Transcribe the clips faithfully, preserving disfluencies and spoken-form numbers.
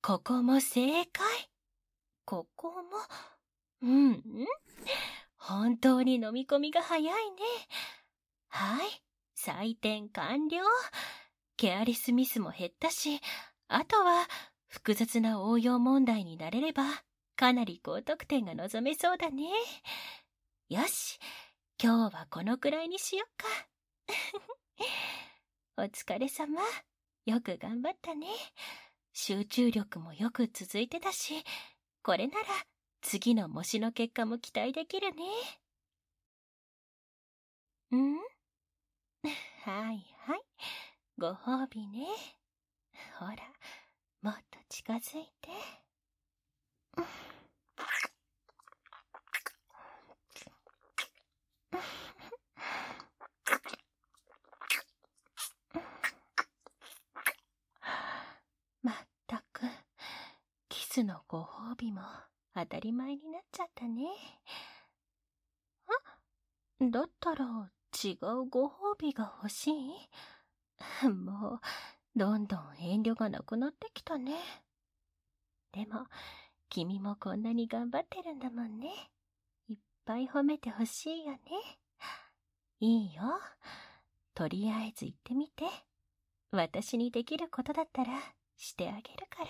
ここも正解。ここも、うんうん。本当に飲み込みが早いね。はい、採点完了。ケアリスミスも減ったし、あとは複雑な応用問題になれれば、かなり高得点が望めそうだね。よし、今日はこのくらいにしよっか。お疲れ様。よく頑張ったね。集中力もよく続いてたし、これなら次の模試の結果も期待できるね。ん？はいはい。ご褒美ね。ほら、もっと近づいて。まったく、キスのご褒美も当たり前になっちゃったね。あ？だったら違うご褒美が欲しい？もう、どんどん遠慮がなくなってきたね。でも、君もこんなに頑張ってるんだもんね。いっぱい褒めてほしいよね。いいよ。とりあえず言ってみて。私にできることだったらしてあげるから。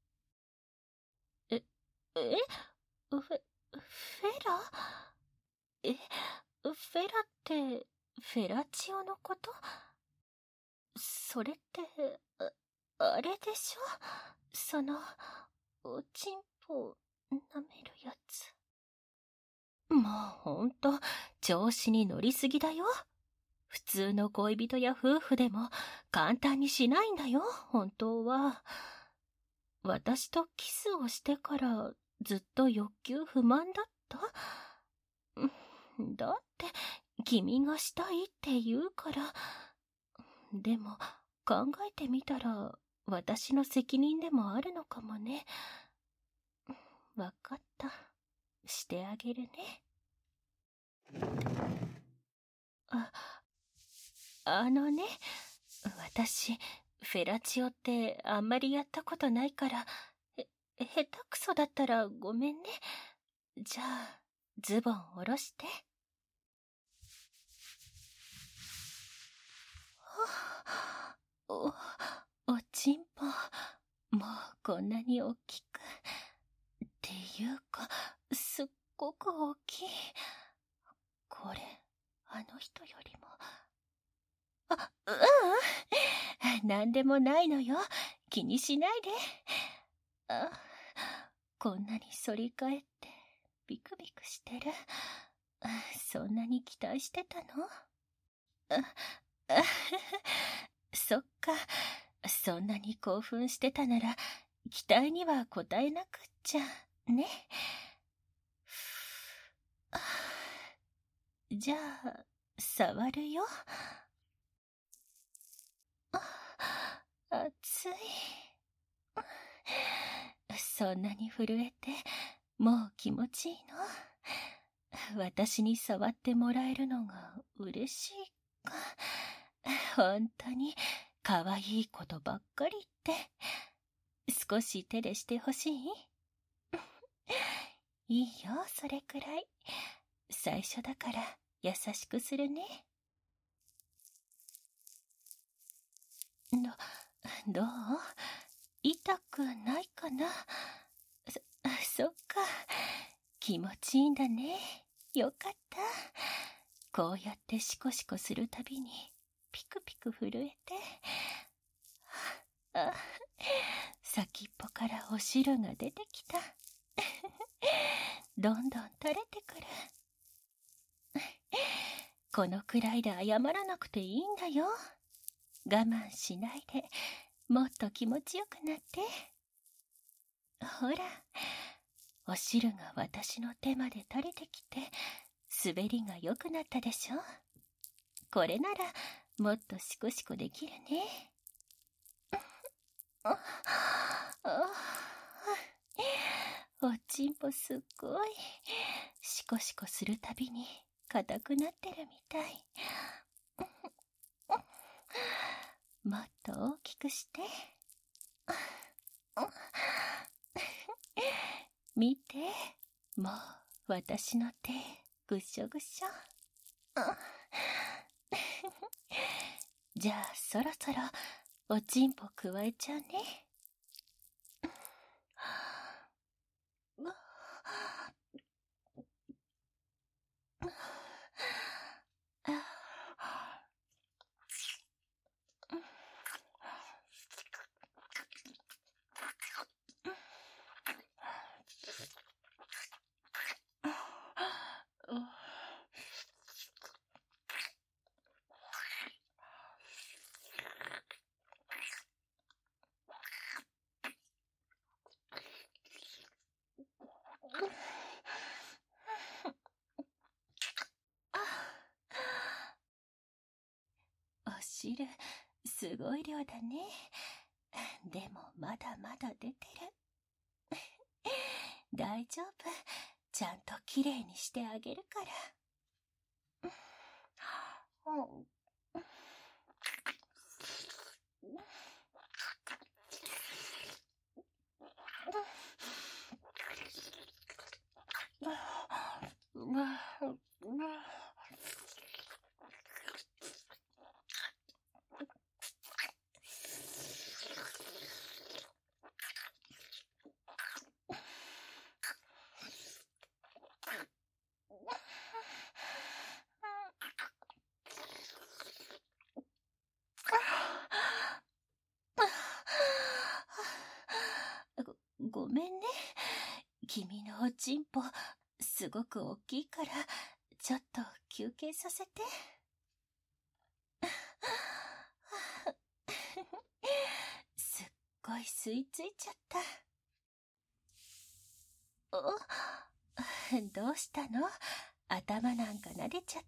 え、えフェ、フェラ？え、フェラってフェラチオのこと？それって、あ、あれでしょ？その、おちんぽ舐めるやつ。もうほんと、調子に乗りすぎだよ。普通の恋人や夫婦でも簡単にしないんだよ、本当は。私とキスをしてからずっと欲求不満だった？だって、君がしたいって言うから。でも、考えてみたら、私の責任でもあるのかもね。わかった。してあげるね。あ、あのね、私、フェラチオってあんまりやったことないから、へ、下手くそだったらごめんね。じゃあ、ズボン下ろして。お、おちんぽ、もうこんなに大きく。っていうか、すっごく大きい。これ、あの人よりも。あ、ううん。なんでもないのよ。気にしないで。あ、こんなに反り返って、ビクビクしてる。そんなに期待してたの？あ、あ、そっか。そんなに興奮してたなら、期待には応えなくっちゃ、ね。じゃあ、触るよ。熱い。そんなに震えて、もう気持ちいいの？私に触ってもらえるのが嬉しいか。本当に可愛いことばっかり言って。少し手でしてほしい？いいよ、それくらい。最初だから優しくするね。ど、どう？痛くないかな？そ、そっか。気持ちいいんだね。よかった。こうやってシコシコするたびに、ピクピク震えて。あ、先っぽからお汁が出てきた。どんどん垂れてくる。このくらいで謝らなくていいんだよ。我慢しないで、もっと気持ちよくなって。ほら、お汁が私の手まで垂れてきて、滑りが良くなったでしょ。これなら、もっとシコシコできるね。おちんぽすっごい。シコシコするたびに硬くなってるみたい。もっと大きくして。 見て、もう私の手ぐしょぐしょ。じゃあそろそろおちんぽくわえちゃうね。お汁、すごい量だね。でもまだまだ出てる。大丈夫。ちゃんときれいにしてあげるから。ご、ごめんね。君のおちんぽ、すごく大きいから、ちょっと休憩させて。すっごい吸い付いちゃった。お、どうしたの？頭なんか撫でちゃって。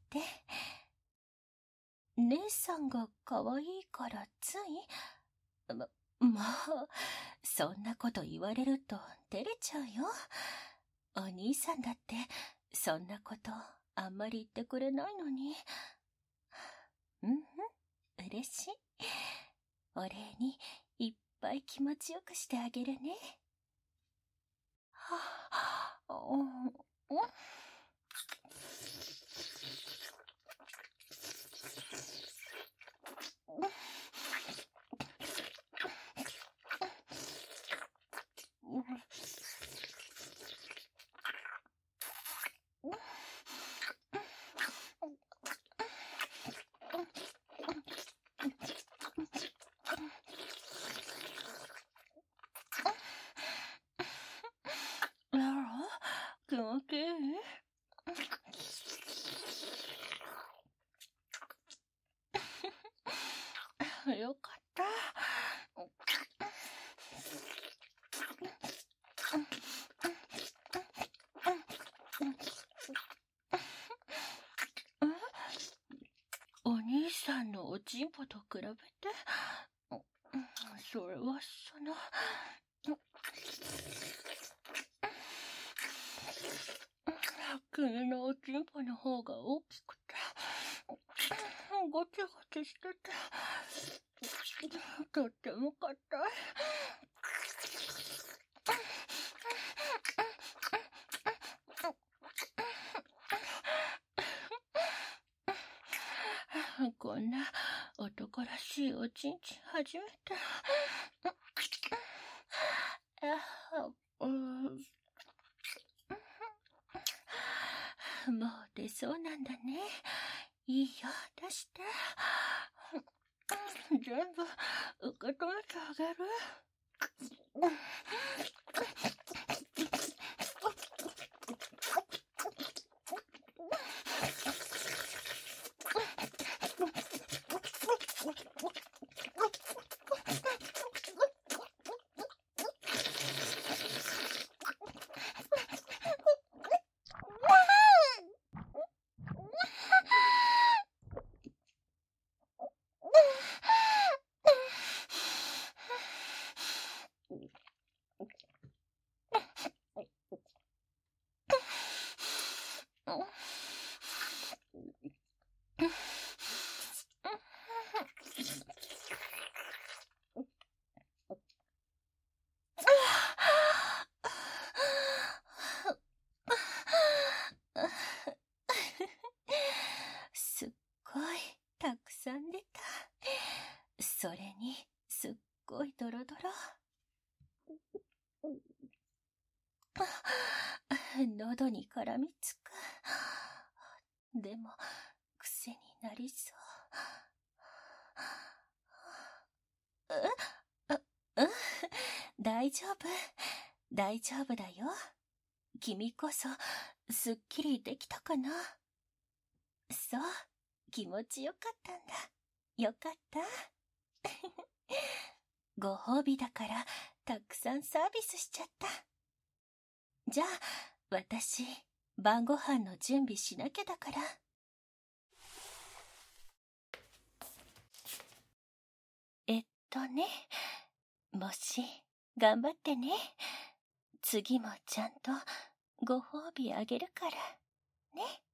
姉さんが可愛いからつい？ま、まあ、そんなこと言われると照れちゃうよ。お兄さんだってそんなことあんまり言ってくれないのに。うんうん、嬉しい。お礼にいっぱい気持ちよくしてあげるね。はあ、うん、やろ？気持ちいい？よかった。お兄さんのおちんぽと比べて、それはその、君のおちんぽの方が大きくて、ごちゃごちゃしてて、とっても硬い。こんな男らしいおちんちん初めて。うん、もう出そうなんだね。いいよ、出して。全部受け止めてあげる。 たくさん出た。それに、すっごいドロドロ。喉に絡みつく。でも、癖になりそう。う、う、うん、大丈夫。大丈夫だよ。君こそ、すっきりできたかな。そう、気持ちよかったんだ。よかった。ご褒美だから、たくさんサービスしちゃった。じゃあ、私、晩ご飯の準備しなきゃだから。えっとね、もし、頑張ってね。次もちゃんとご褒美あげるから、ね。